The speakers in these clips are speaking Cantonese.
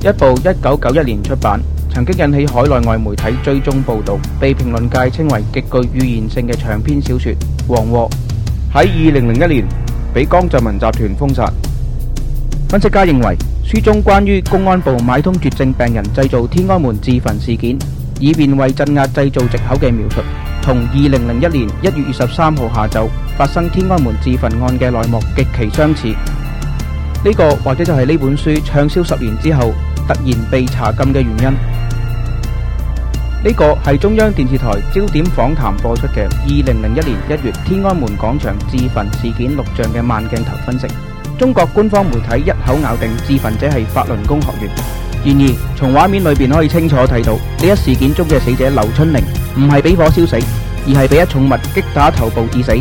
一部1991年出版，曾經引起海內外媒體追蹤報導，被評論界稱為極具預言性嘅長篇小說《黃禍》喺2001年被江澤民集團封殺。分析家認為，書中關於公安部買通絕症病人製造天安門自焚事件，以便為鎮壓製造藉口嘅描述，同2001年1月23號下晝發生天安門自焚案嘅內幕極其相似。呢個或者就係呢本書暢銷10年之後突然被查禁嘅原因。呢個係中央電視台焦點訪談播出嘅2001年1月天安門廣場自焚事件錄像嘅慢鏡頭分析。中國官方媒體一口咬定自焚者係法輪功學員。然而，從畫面裏邊可以清楚睇到，呢一事件中嘅死者劉春寧唔係俾火燒死，而係俾一重物擊打頭部致死。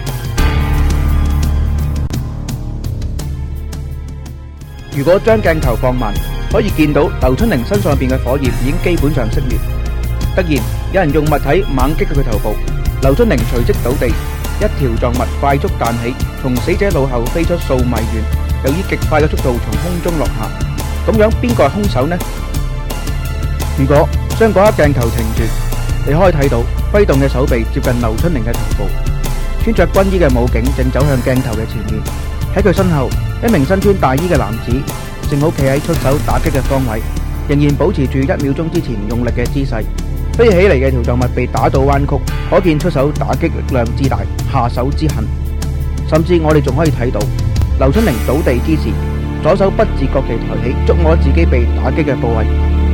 如果將鏡頭放慢，可以見到劉春寧身上邊嘅火焰已經基本上熄滅。突然有人用物體猛擊佢頭部，劉春寧隨即倒地，一條狀物快速彈起，從死者腦後飛出數米遠，又以極快嘅速度從空中落下。咁樣邊個係兇手呢？如果將嗰一鏡頭停住，你可以睇到揮動嘅手臂接近劉春寧嘅頭部，穿着軍衣嘅武警正走向鏡頭嘅前面。喺佢身後，一名身穿大衣嘅男子正好企喺出手打擊嘅方位，仍然保持住1秒鐘之前用力嘅姿勢。飛起嚟嘅條狀物被打到彎曲，可見出手打擊力量之大，下手之狠。甚至我哋仲可以睇到劉春寧倒地之時，左手不自覺地抬起，觸摸自己被打擊嘅部位。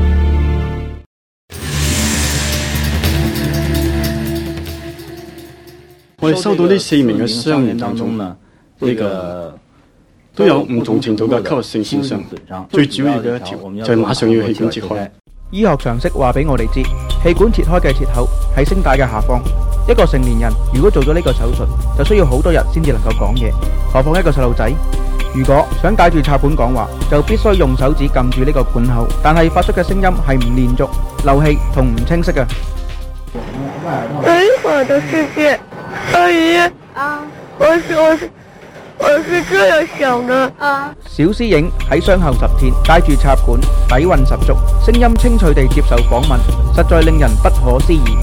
我哋收到呢4名嘅傷員當中呢，都有唔同程度嘅吸入性損傷，最主要嘅一條就係馬上要氣管切開。 醫學常識話俾我哋知，氣管切開嘅切口喺聲帶嘅下方。一個成年人如果做咗呢個手術，就需要好多日先至能夠講嘢，何況一個細路仔？如果想戴住插管講話，就必須用手指撳住呢個管口，但係發出嘅聲音係唔連續、漏氣同唔清晰嘅。 美好的世界，阿姨啊，我是這樣想的啊。 小詩影喺傷後10天，戴住插管，底蘊十足，聲音清脆地接受訪問，實在令人不可思議。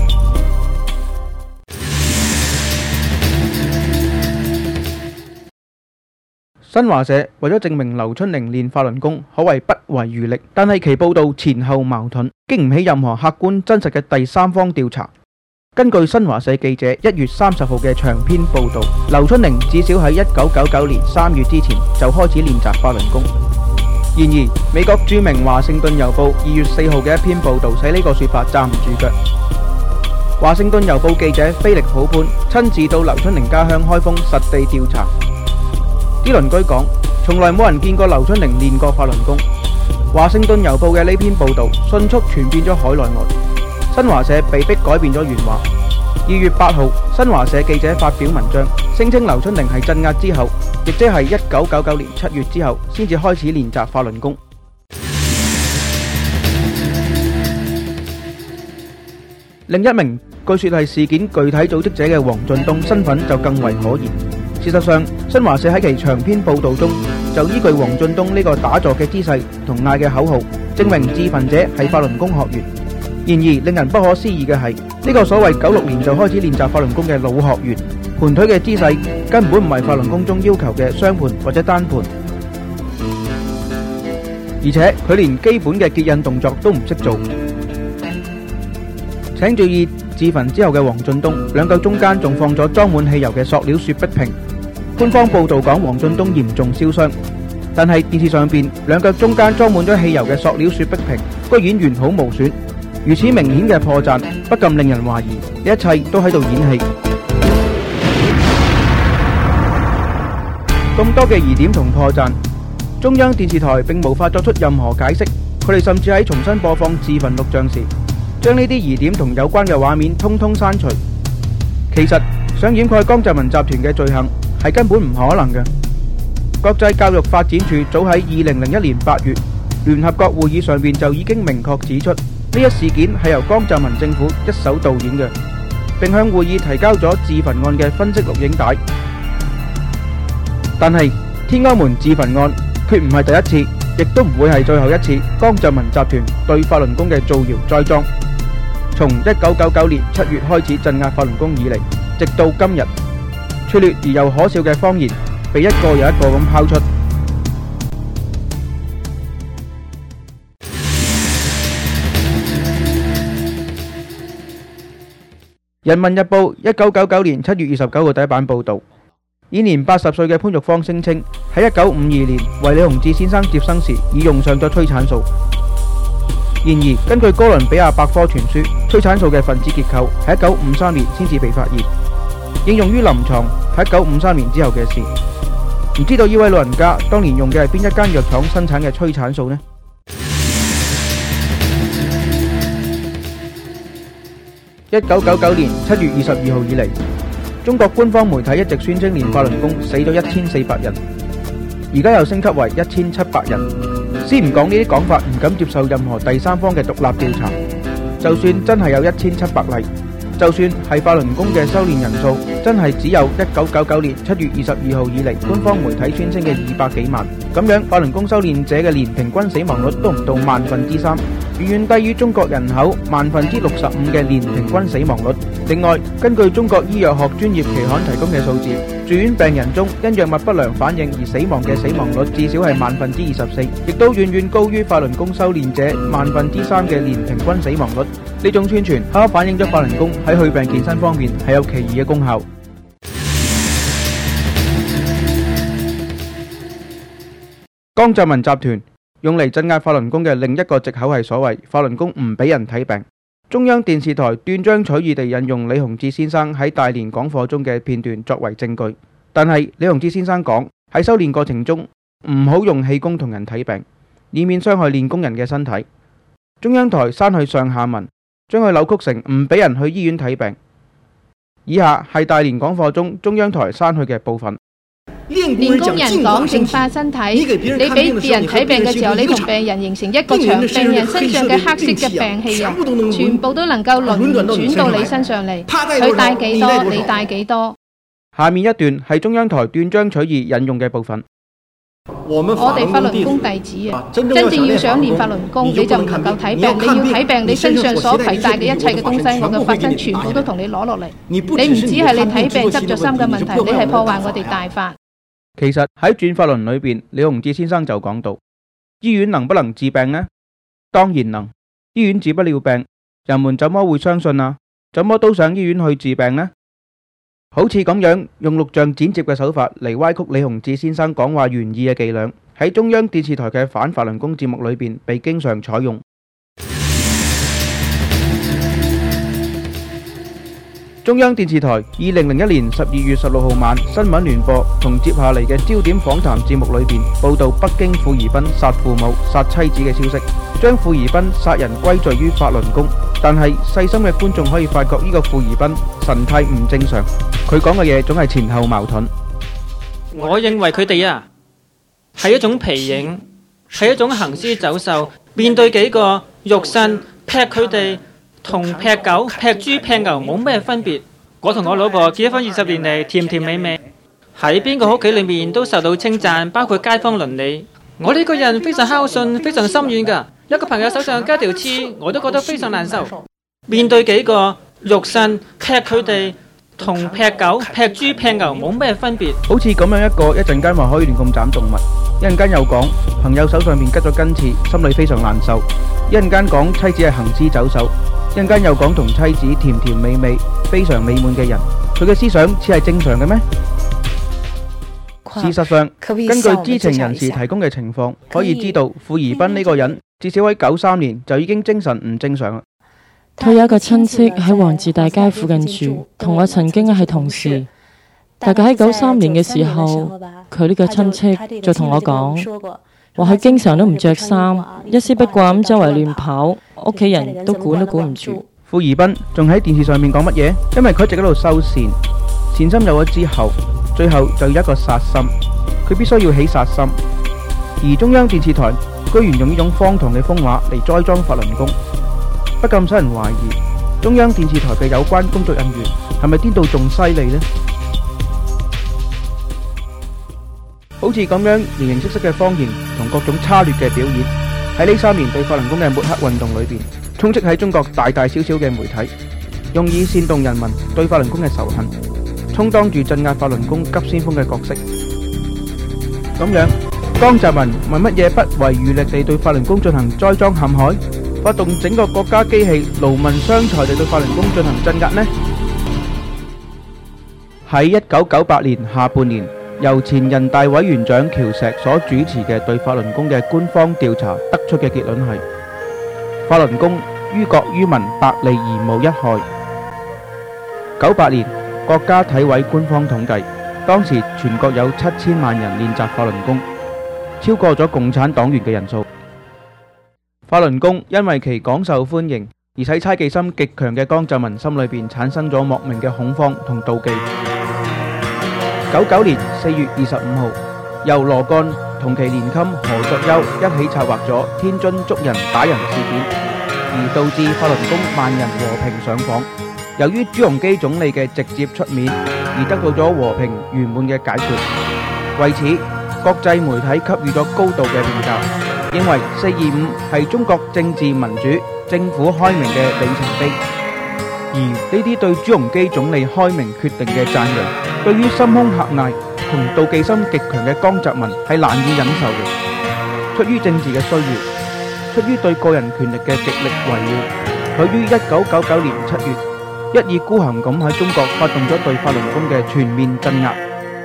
新華社為咗證明劉春寧練法輪功可謂不遺餘力，但係其報道前後矛盾，經唔起任何客觀真實嘅第三方調查。根據新華社記者1月30號嘅長篇報道，劉春寧至少喺1999年3月之前就開始練習法輪功。然而，美國著名華盛頓郵報2月4號嘅一篇報道使呢個說法站唔住腳。華盛頓郵報記者菲力普潘親自到劉春寧家鄉開封實地調查。啲鄰居講，從來冇人見過劉春寧練過法輪功。華盛頓郵報嘅呢篇報道迅速傳遍咗海內外，新華社被迫改變咗原話。2月8號，新華社記者發表文章，聲稱劉春寧係鎮壓之後，亦即係1999年7月之後，先至開始練習法輪功。另一名據說係事件具體組織者嘅黃俊東身份就更為可疑。事實上，新華社喺其長篇報道中就依據黃俊東呢個打坐嘅姿勢同嗌嘅口號，證明自焚者係法輪功學員。然而，令人不可思議嘅係，呢個所謂96年就開始練習法輪功嘅老學員，盤腿嘅姿勢根本唔係法輪功中要求嘅雙盤或者單盤，而且佢連基本嘅結印動作都唔識做。請注意，自焚之後嘅黃俊東兩腳中間仲放咗裝滿汽油嘅塑料雪碧瓶。官方報道講黃俊東嚴重燒傷，但係電視上邊兩腳中間裝滿咗汽油嘅塑料雪碧瓶居然完好無損。如此明顯嘅破綻，不禁令人懷疑呢一切都喺度演戲。咁多嘅疑點同破綻，中央電視台並無法作出任何解釋。佢哋甚至喺重新播放自焚錄像時，將呢啲疑點同有關嘅畫面通通刪除。其實想掩蓋江澤民集團嘅罪行係根本唔可能嘅。國際教育發展署早喺2001年8月聯合國會議上邊就已經明確指出，呢一事件係由江澤民政府一手導演嘅，並向會議提交咗自焚案嘅分析錄影帶。但係天安門自焚案決唔係第一次， 亦都唔會係最後一次江澤民集團對法輪功嘅造謠栽贓。從1999年7月開始鎮壓法輪功以嚟，直到今日，拙劣而又可笑嘅謊言被一個又一個咁拋出。人民日報1999年7月29號第一版報導，現年80歲嘅潘玉芳聲稱喺1952年為李洪志先生接生時已用上咗催產素。然而，根據哥倫比亞百科全書，催產素嘅分子結構喺1953年先至被發現，應用於臨床喺1953年之後嘅事。唔知道呢位老人家當年用嘅係邊一間藥廠生產嘅催產素呢？1999年7月22號以嚟，中國官方媒體一直宣稱練法輪功死咗1400人，而家又升級為1700人。先唔講呢啲講法唔敢接受任何第三方嘅獨立調查，就算真係有1700例，就算係法輪功嘅修煉人數真係只有1999年7月22號以嚟官方媒體宣稱嘅200幾萬，咁樣法輪功修煉者嘅年平均死亡率都唔到3%，遠遠低於中國人口65%嘅年平均死亡率。另外，根據中國醫藥學專業期刊提供嘅數字，住院病人中因藥物不良反應而死亡嘅死亡率至少係24%，亦都遠遠高於法輪功修煉者3%嘅年平均死亡率。呢種宣傳恰恰反映咗法輪功喺去病健身方面係有奇異嘅功效。江澤民集團用嚟鎮壓法輪功嘅另一個藉口係所謂法輪功唔俾人睇病。中央電視台斷章取義地引用李洪志先生喺大連講課中嘅片段作為證據，但係李洪志先生講喺修煉過程中唔好用氣功同人睇病，以免傷害練功人嘅身體。中央台刪去上下文，將佢扭曲成唔俾人去醫院睇病。以下係大連講課中中央台刪去嘅部分。 練功人講淨化身體，你俾別人睇病嘅時候，你同病人形成一個牆，病人身上嘅黑色嘅病氣啊，全部都能夠輪轉到你身上嚟，佢帶幾多你帶幾多。 下面一段係中央台斷章取義引用嘅部分。 我哋法輪功弟子啊，真正要想練法輪功，你就唔能夠睇病，你要睇病，你身上所攜帶嘅一切嘅東西，我嘅法身全部都同你攞落嚟。你唔止係你睇病執咗心嘅問題，你係破壞我哋大法。 其實喺轉法輪裏邊，李洪志先生就講到，醫院能不能治病呢？當然能，醫院治不了病，人們怎麼會相信啊？怎麼都上醫院去治病呢？好似咁樣用錄像剪接嘅手法嚟歪曲李洪志先生講話原意嘅伎倆，喺中央電視台嘅反法輪功節目裏邊被經常採用。中央電視台2001年12月16號晚新聞聯播同接下嚟嘅焦點訪談節目裏邊報道北京傅宜賓殺父母、殺妻子嘅消息，將傅宜賓殺人歸罪於法輪功。但係細心嘅觀眾可以發覺呢個傅宜賓神態唔正常，佢講嘅嘢總係前後矛盾。 我認為佢哋啊係一種皮影，係一種行屍走獸，面對幾個肉身劈佢哋，同劈狗、劈豬、劈牛冇咩分別。我同我老婆結咗婚20年嚟，甜甜美美，喺邊個屋企裏面都受到稱讚，包括街坊鄰里。我呢個人非常孝順，非常心軟㗎。一個朋友手上加條刺，我都覺得非常難受。面對幾個肉身劈佢哋，同劈狗、劈豬、劈牛冇咩分別。 好似咁樣一個，一陣間話可以亂咁斬動物，一陣間又講朋友手上面吉咗根刺，心裏非常難受。一陣間講妻子係行屍走獸，一陣間又講同妻子甜甜美美、非常美滿嘅人，佢嘅思想似係正常嘅咩？事實上，根據知情人士提供嘅情況，可以知道傅宜賓呢個人至少喺93年就已經精神唔正常啦。 佢有一個親戚喺王字大街附近住，同我曾經係同事。大概喺93年嘅時候，佢呢個親戚就同我講，話佢經常都唔着衫，一絲不掛咁周圍亂跑，屋企人都管唔住。 傅宜賓仲喺電視上面講乜嘢？因為佢一直喺度修善，善心有咗之後，最後就要一個殺心，佢必須要起殺心。而中央電視台居然用呢種荒唐嘅風話嚟栽贓法輪功，不禁使人懷疑中央電視台嘅有關工作人員係咪顛到仲犀利呢？ 好似咁樣形形色色嘅謊言同各種差劣嘅表演，喺呢3年對法輪功嘅抹黑運動裏邊，充斥喺中國大大小小嘅媒體，用以煽動人民對法輪功嘅仇恨，充當住鎮壓法輪功急先鋒嘅角色。咁樣，江澤民為乜嘢不遺餘力地對法輪功進行栽贓陷害，發動整個國家機器勞民傷財地對法輪功進行鎮壓呢？喺1998年下半年，由前人大委員長喬石所主持嘅對法輪功嘅官方調查得出嘅結論係：法輪功於國於民百利而無一害。98年，國家體委官方統計，當時全國有7000萬人練習法輪功，超過咗共產黨員嘅人數。法輪功因為其廣受歡迎，而使猜忌心極強嘅江澤民心裏邊產生咗莫名嘅恐慌同妒忌。99年4月25號，由羅幹同其連襟何作優一起策劃咗天津捉人打人事件，而導致法輪功萬人和平上訪。由於朱鎔基總理嘅直接出面，而得到咗和平圓滿嘅解決。為此，國際媒體給予咗高度嘅評價，認為425係中國政治民主、政府開明嘅里程碑。而呢啲對朱鎔基總理開明決定嘅讚揚，對於心胸狹隘同妒忌心極強嘅江澤民係難以忍受嘅。出於政治嘅需要，出於對個人權力嘅極力維護，佢於1999年7月，一意孤行咁喺中國發動咗對法輪功嘅全面鎮壓。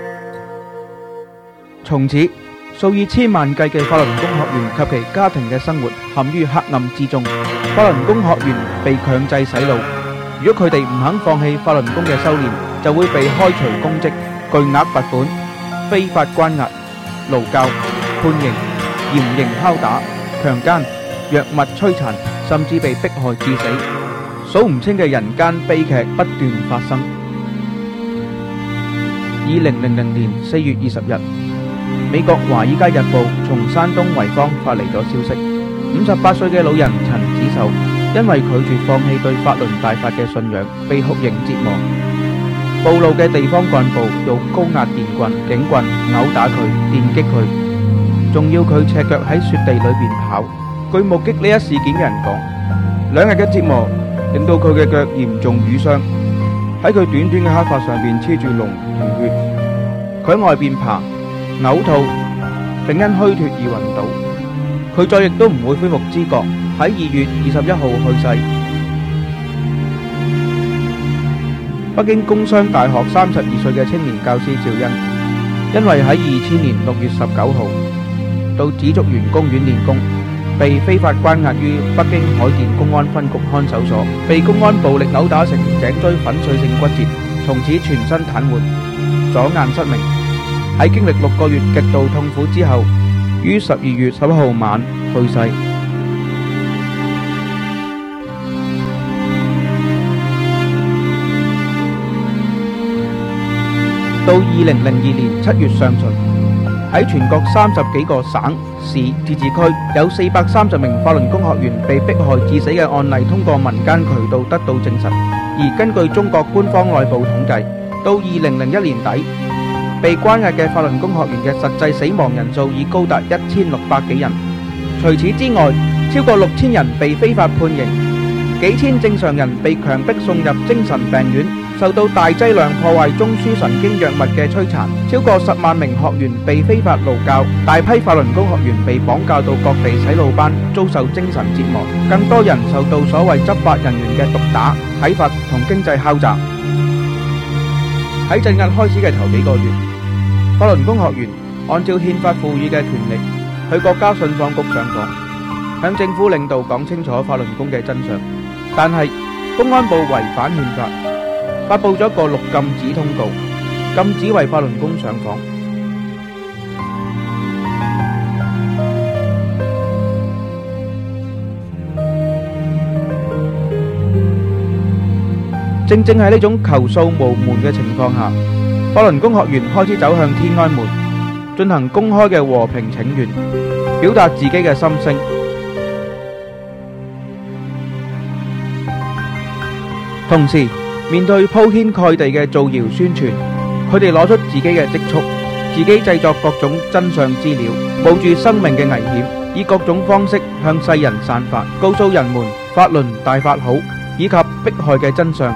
從此，數以千萬計嘅法輪功學員及其家庭嘅生活陷於黑暗之中。法輪功學員被強制洗腦，如果佢哋唔肯放棄法輪功嘅修煉，就會被開除公職、巨額罰款、非法關押、勞教、判刑、嚴刑拷打、強姦、藥物摧殘，甚至被迫害致死。數唔清嘅人間悲劇不斷發生。2000年4月20日，美國華爾街日報從山東濰坊發嚟咗消息，58歲嘅老人陳子壽因為拒絕放棄對法輪大法嘅信仰，被酷刑折磨。暴露嘅地方幹部用高壓電棍、警棍毆打佢、電擊佢，仲要佢赤腳喺雪地裏邊跑。據目擊呢一事件嘅人講，2日嘅折磨令到佢嘅腳嚴重瘀傷，喺佢短短嘅黑髮上邊黐住膿同血。佢喺外邊爬、嘔吐，並因虛脫而暈倒。佢再亦都唔會恢復知覺，喺2月21號去世。北京工商大學32歲嘅青年教師趙恩，因為喺2000年6月19號到紫竹園公園練功，被非法關押於北京海淀公安分局看守所，被公安暴力毆打成頸椎粉碎性骨折，從此全身癱瘓，左眼失明。喺經歷6個月極度痛苦之後，於12月11號晚去世。到2002年7月上旬，喺全國30幾個省、市、自治區有430名法輪功學員被迫害致死嘅案例通過民間渠道得到證實。而根據中國官方內部統計，到2001年底，被關押嘅法輪功學員嘅實際死亡人數已高達1600幾人。除此之外，超過6000人被非法判刑，幾千正常人被強迫送入精神病院，受到大劑量破壞中樞神經藥物嘅摧殘。超過10萬名學員被非法勞教，大批法輪功學員被綁架到各地洗腦班，遭受精神折磨。更多人受到所謂執法人員嘅毒打、體罰同經濟敲詐。喺鎮壓開始嘅頭幾個月，法輪功學員按照憲法賦予嘅權力，去國家信放局上訪，向政府領導講清楚法輪功嘅真相。但係公安部違反憲法，發佈咗個6禁止通告，禁止為法輪功上訪。正正係呢種求訴無門嘅情況下，法輪功學員開始走向天安門，進行公開嘅和平請願，表達自己嘅心聲。同時，面對鋪天蓋地嘅造謠宣傳，佢哋攞出自己嘅積蓄， 自己製作各種真相資料，冒住生命嘅危險，以各種方式向世人散發，告訴人們法輪大法好以及迫害嘅真相。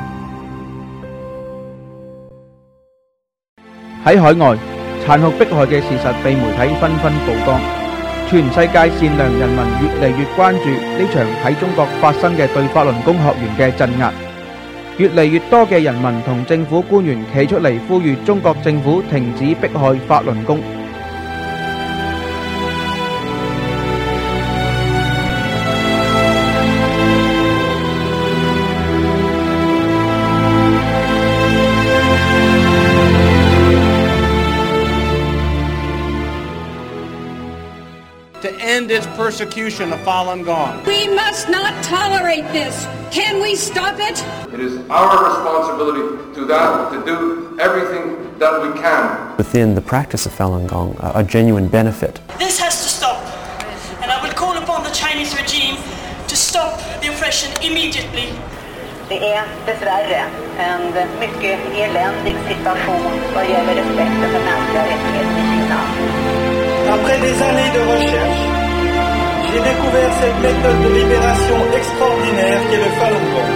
喺海外，殘酷迫害嘅事實被媒體紛紛曝光，全世界善良人民越嚟越關注呢場喺中國發生嘅對法輪功學員嘅鎮壓。越嚟越多嘅人民同政府官員企出嚟呼籲中國政府停止迫害法輪功。 To end its persecution of Falun Gong. We must not tolerate this. Can we stop it? It is our responsibility to do everything that we can. Within the practice of Falun Gong, a genuine benefit. This has to stop, and I will call upon the Chinese regime to stop the oppression immediately. Det är dessvärre en mycket eländig situation vad gäller respekten för mänskliga rättigheter i Kina. Après des années de recherche, j'ai découvert cette méthode de libération extraordinaire qu'est le Falun Gong.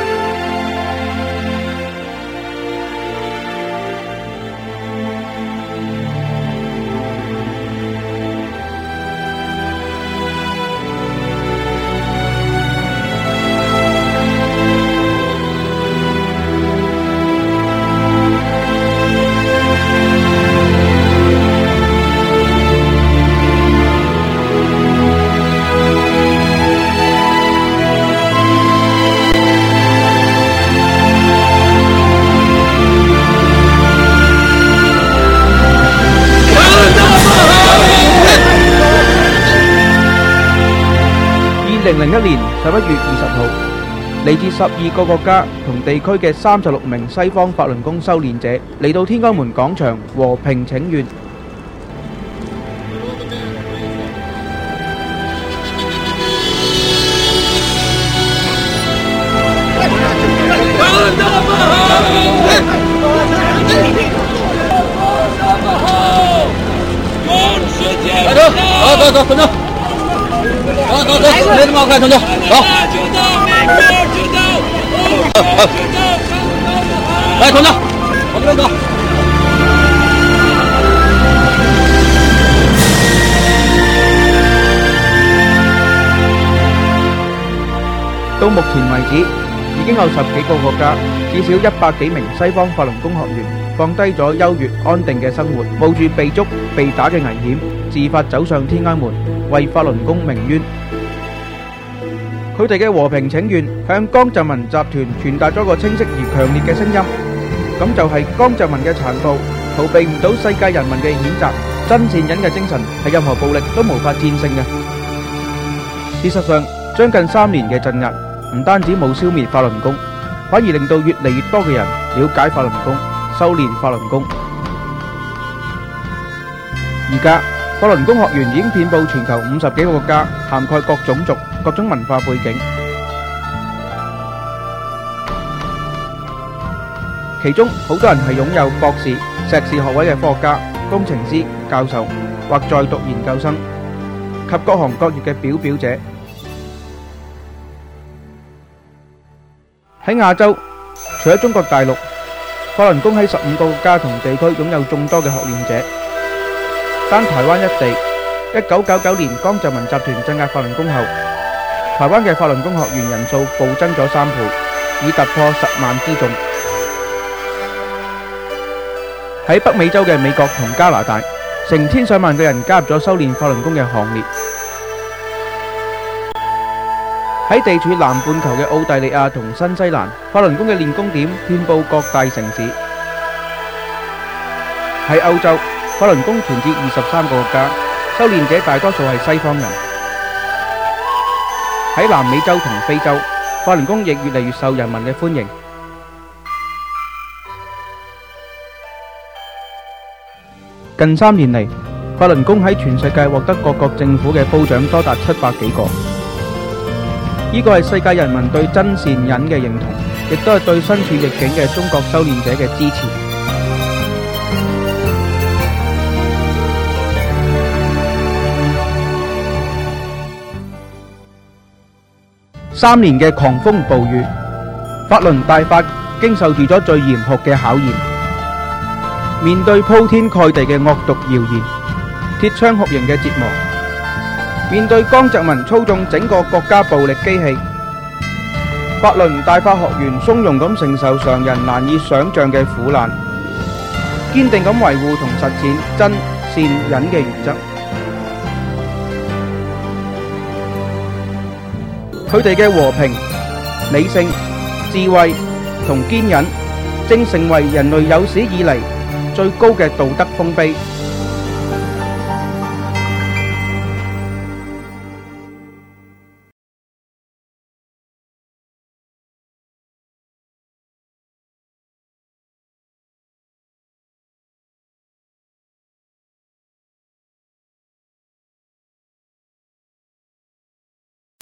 2001年11月20號，嚟自12個國家同地區嘅36名西方法輪功修煉者嚟到天安門廣場和平請願。 走，滚走！没什么好看，同志，走。来，同志，往这边走。 到目前為止，已經有10幾個國家，至少100幾名西方法輪功學員放低咗優越安定嘅生活，冒住被捉被打嘅危險，自發走上天安門，為法輪功鳴冤。佢哋嘅和平請願向江澤民集團傳達咗個清晰而強烈嘅聲音，咁就係江澤民嘅殘暴逃避唔到世界人民嘅譴責，真善忍嘅精神係任何暴力都無法戰勝嘅。事實上，將近3年嘅鎮壓，唔單止冇消滅法輪功，反而令到越嚟越多嘅人了解法輪功、修煉法輪功。而家法輪功學員已經遍佈全球50幾個國家，涵蓋各種族、各種文化背景。其中好多人係擁有博士、碩士學位嘅科學家、工程師、教授或在讀研究生及各行各業嘅表表者。喺亞洲，除咗中國大陸，法輪功喺15個國家同地區擁有眾多嘅學練者。單台灣一地，1999年江澤民集團鎮壓法輪功後，台灣嘅法輪功學員人數暴增咗3倍，已突破10萬之眾。喺北美洲嘅美國同加拿大，成千上萬嘅人加入咗修煉法輪功嘅行列。喺地處南半球嘅澳大利亞同新西蘭，法輪功嘅練功點遍佈各大城市。喺歐洲，法輪功傳至23個國家，修煉者大多數係西方人。喺南美洲同非洲，法輪功亦越嚟越受人民嘅歡迎。近3年嚟，法輪功喺全世界獲得各國政府嘅褒獎多達700幾個。呢個係世界人民對真善忍嘅認同，亦都係對身處逆境嘅中國修煉者嘅支持。 3年嘅狂風暴雨，法輪大法經受住咗最嚴酷嘅考驗。面對鋪天蓋地嘅惡毒謠言、鐵槍酷刑嘅折磨，面對江澤民操縱整個國家暴力機器，法輪大法學員從容咁承受常人難以想像嘅苦難，堅定咁維護同實踐真善忍嘅原則。佢哋嘅和平、理性、智慧同堅忍，正成為人類有史以嚟最高嘅道德豐碑。